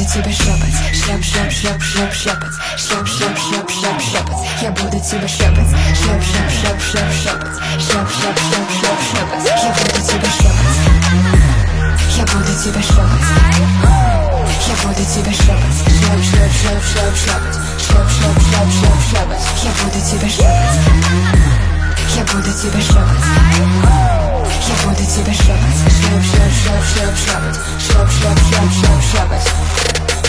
тебя шлепать, шлеп, шлеп, шлеп, шлеп, шлепать, шлеп, шлеп, шлеп, шлеп, шлепать. Я буду тебя шлепать, шлеп, шлеп, шлеп, шлеп, шлепать, шлеп, шлеп, шлеп, шлеп, шлепать. Я буду тебя шлепать, я буду тебя шлепать, я буду тебя шлепать, шлеп, шлеп, шлеп, шлеп, шлепать, шлеп, шлеп, шлеп, шлеп, шлепать. Я буду тебя шлепать, я буду тебя шлепать, я буду тебя шлепать, шлеп, шлеп, шлеп, шлеп, шлепать, шлеп, шлеп, шлеп, шлеп, шлепать.